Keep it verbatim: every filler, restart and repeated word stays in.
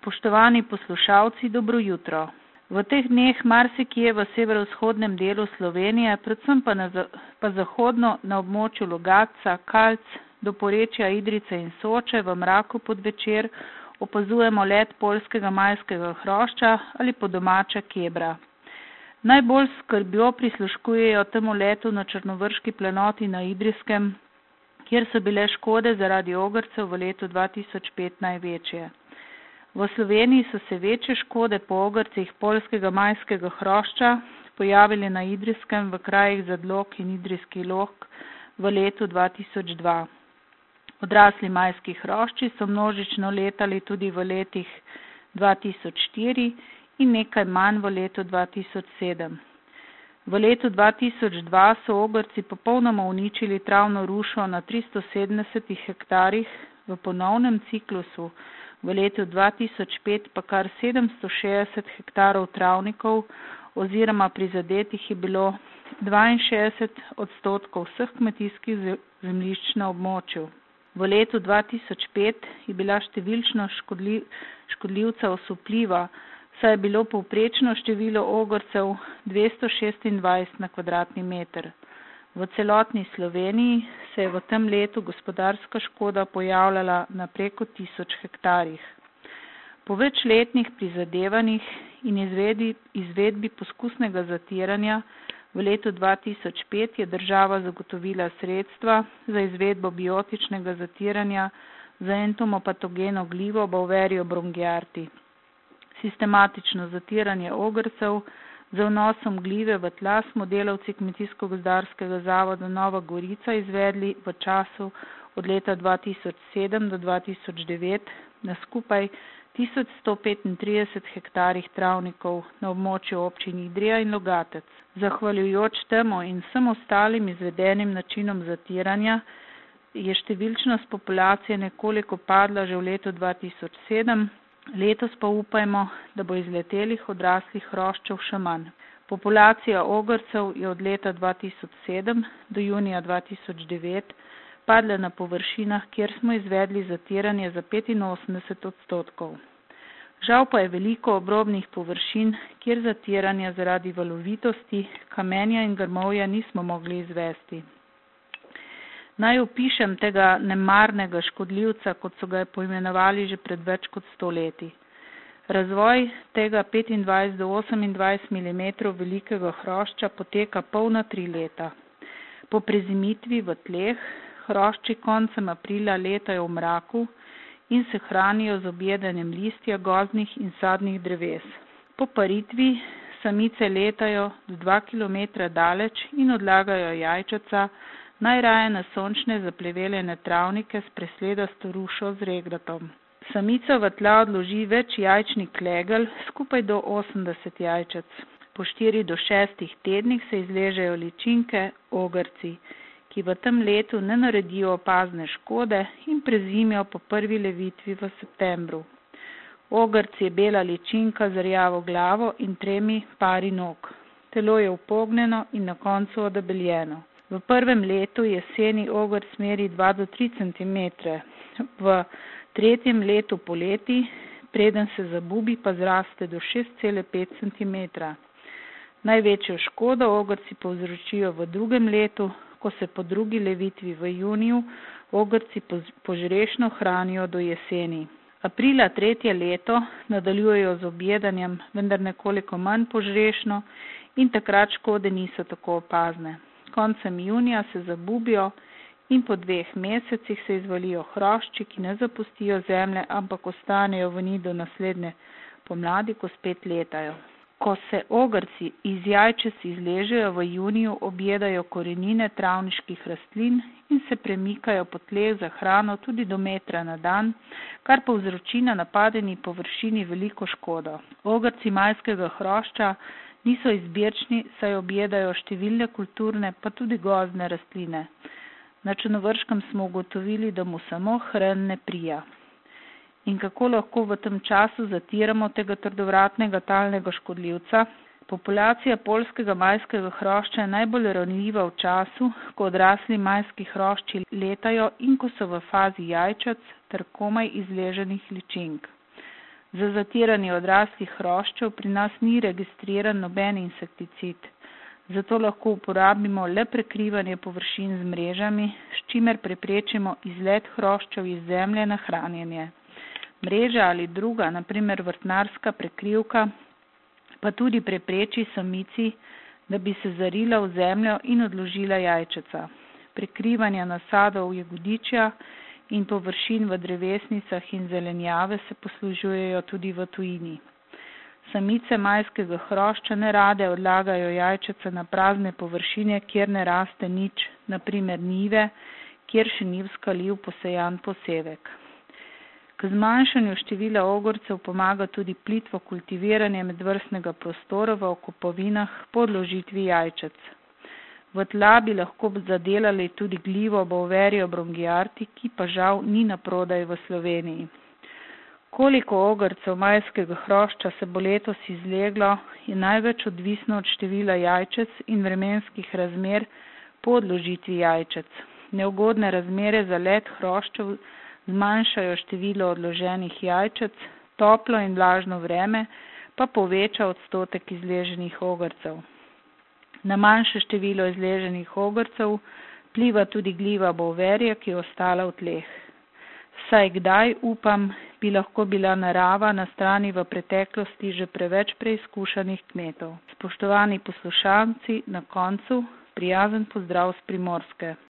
Spoštovani poslušalci, dobro jutro. V teh dneh marsikje v severovzhodnem delu Slovenije, predvsem pa, na, pa zahodno na območju Logatca, Kalc, do porečja Idrijce in Soče v mraku pod večer opazujemo let poljskega majskega hrošča ali po domače kebra. Najbolj skrbjo prisluškujejo temu letu na Črnovrški planoti na Idrijskem, kjer so bile škode zaradi ogrcev v letu dva tisoč pet največje. V Sloveniji so se večje škode po ogrcih poljskega majskega hrošča pojavili na Idrijskem v krajih Zadlog in Idrijski Log v letu dva tisoč dva. Odrasli majski hrošči so množično letali tudi v letih dva tisoč štiri in nekaj manj v letu dva tisoč sedem. V letu dva tisoč dva so ogrci popolnoma uničili travno rušo na tristo sedemdesetih hektarjih, v ponovnem ciklusu v letu dva tisoč pet pa kar sedemsto šestdeset hektarov travnikov oziroma prizadetih je bilo dvainšestdeset odstotkov vseh kmetijskih zemljišč na območju. V letu dva tisoč pet je bila številčno škodli, škodljivca osupljiva, saj je bilo povprečno število ogrcev dvesto šestindvajset na kvadratni meter. V celotni Sloveniji se je v tem letu gospodarska škoda pojavljala na preko tisoč hektarjih. Po večletnih prizadevanjih in izvedbi, izvedbi poskusnega zatiranja v letu dva tisoč pet je država zagotovila sredstva za izvedbo biotičnega zatiranja za entomopatogeno glivo Beauveria brongiarti. Sistematično zatiranje ogrcev z vnosom glive v tla smo delavci Kmetijsko-gozdarskega zavoda Nova Gorica izvedli v času od leta dva tisoč sedem do dva tisoč devet na skupaj tisoč sto petintrideset hektarjih travnikov na območju občin Idrija in Logatec. Zahvaljujoč temu in vsem ostalim izvedenim načinom zatiranja je številčnost populacije nekoliko padla že v letu dva tisoč sedem, letos pa upajmo, da bo izletelih odraslih hroščev še manj. Populacija ogrcev je od leta dva tisoč sedem do junija dva tisoč devet padla na površinah, kjer smo izvedli zatiranje za petinosemdeset odstotkov. Žal pa je veliko obrobnih površin, kjer zatiranja zaradi valovitosti, kamenja in grmovja nismo mogli izvesti. Naj opišem tega nemarnega škodljivca, kot so ga poimenovali že pred več kot sto leti. Razvoj tega petindvajset do osemindvajset milimetrov velikega hrošča poteka polna tri leta. Po prezimitvi v tleh hrošči koncem aprila letajo v mraku in se hranijo z objedanjem listja gozdnih in sadnih dreves. Po paritvi samice letajo do dva kilometra daleč in odlagajo jajčeca, najraje na sončne zapleveljene travnike s presledasto rušo z regratom. Samica v tla odloži več jajčnih klegel, skupaj do osemdeset jajčec. Po štiri do šestih tednih se izležejo ličinke, ogrci, ki v tem letu ne naredijo opazne škode in prezimijo po prvi levitvi v septembru. Ogrc je bela ličinka z rjavo glavo in tremi pari nog. Telo je upognjeno in na koncu odebeljeno. V prvem letu jeseni ogrc meri dva do tri centimetre, v tretjem letu poleti, preden se zabubi, pa zraste do šest cela pet centimetra. Največjo škodo ogrci povzročijo v drugem letu, ko se po drugi levitvi v juniju ogrci požrešno hranijo do jeseni. Aprila tretje leto nadaljujejo z objedanjem, vendar nekoliko manj požrešno in takrat škode niso tako opazne. Koncem junija se zabubijo in po dveh mesecih se izvalijo hrošči, ki ne zapustijo zemlje, ampak ostanejo v njih do naslednje pomladi, ko spet letajo. Ko se ogrci iz jajčec izležejo v juniju, objedajo korenine travniških rastlin in se premikajo po tleh za hrano tudi do metra na dan, kar povzroči na napadeni površini veliko škodo. Ogrci majskega hrošča niso izbirčni, saj objedajo številne kulturne, pa tudi gozdne rastline. Na Črnovrškem smo ugotovili, da mu samo hren ne prija. In kako lahko v tem času zatiramo tega trdovratnega talnega škodljivca? Populacija poljskega majskega hrošča je najbolj ranljiva v času, ko odrasli majski hrošči letajo in ko so v fazi jajčec ter komaj izleženih ličink. Za zatiranje odraslih hroščev pri nas ni registriran noben insekticid, zato lahko uporabimo le prekrivanje površin z mrežami, s čimer preprečimo izlet hroščev iz zemlje na hranjenje. Mreža ali druga, na primer vrtnarska prekrivka, pa tudi prepreči samici, da bi se zarila v zemljo in odložila jajčeca. Prekrivanja nasadov jagodičja in površin v drevesnicah in zelenjave se poslužujejo tudi v tujini. Samice majskega hrošča nerade odlagajo jajčeca na prazne površine, kjer ne raste nič, na primer njive, kjer še ni v skaliv posejan posevek. K zmanjšanju števila ogrcev pomaga tudi plitvo kultiviranje medvrstnega prostora v okopovinah po odložitvi jajčec. V tla bi lahko zadelali tudi glivo Beauveria brongiarti, ki pa žal ni na prodaj v Sloveniji. Koliko ogrcev majskega hrošča se bo letos izleglo, je največ odvisno od števila jajčec in vremenskih razmer po odložitvi jajčec. Neugodne razmere za let hroščev zmanjšajo število odloženih jajčec, toplo in vlažno vreme pa poveča odstotek izleženih ogrcev. Na manjše število izleženih ogrcev vpliva tudi gliva Beauveria, ki je ostala v tleh. Saj kdaj, upam, bi lahko bila narava na strani v preteklosti že preveč preizkušanih kmetov. Spoštovani poslušalci, na koncu prijazen pozdrav s Primorske.